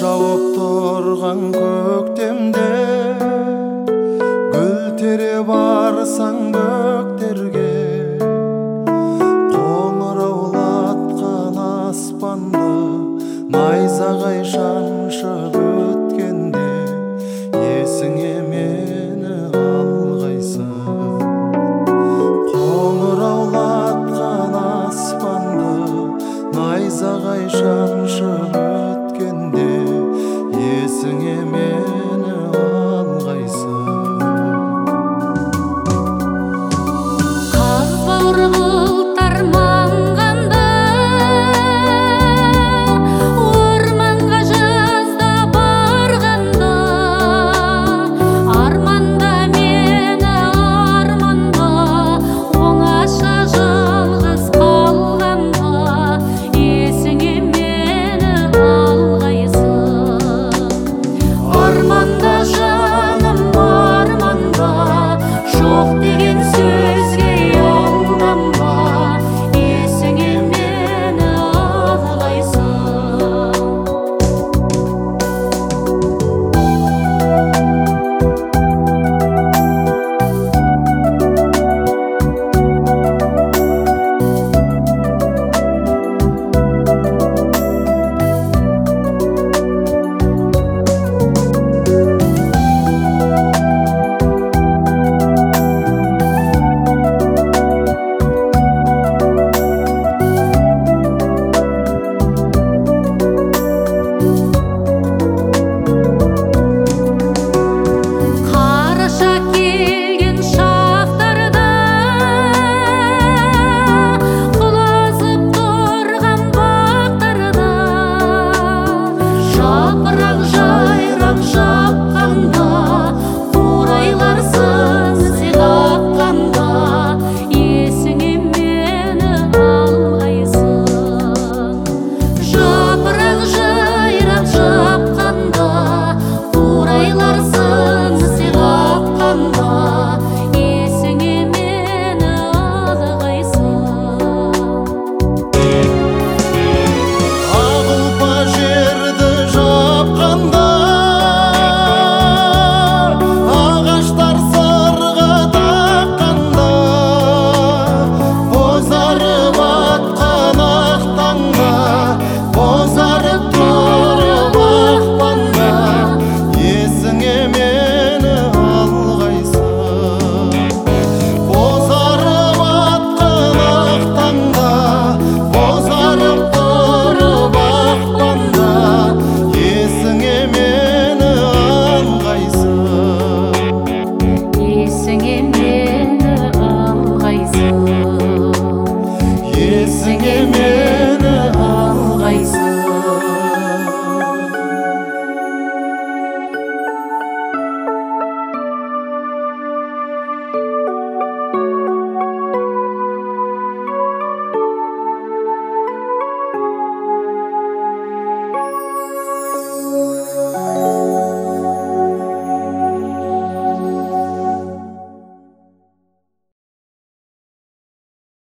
жауып тұрған көктемде гүл тере барсаң бөктерге, қоңыраулатқан аспанды найзағай шаншып өткенде, есіңе мені алғайсың. Қоңыраулатқан аспанды найзағай шаншып өткенде, есіңе мені алғайсың. Қаз бауыр бұлттар маңғанда, орманға жазда барғанда, арманда мені арманда, оңаша жалғыз қалғанда, есіңе мені алғайсың. Арманда жаным арманда, жоқ деген сөзге алданба, есіңе мені алғайсың. Қараша келген шақтарда, құлазып тұрған бақтарда, жапырақ жайрап жапқанда, қурайларсың сыйлатқанда, есіңе мені алғайсың. Жапырақ жайрап жапқанда, қурайларсың сыйлатқанда, есіңе мені алғайсың. Ақ ұлпа жерді жапқанда, ағаштар сырға таққанда, бозарып атқан ақ таңда, бозарып тұрып ақпанда, есіңе мені алғайсың. Бозарып атқан ақ таңда, бозарып тұрып ақпанда, есіңе мені алғайсың. Есіңе мені алғайсың. Есіңе мені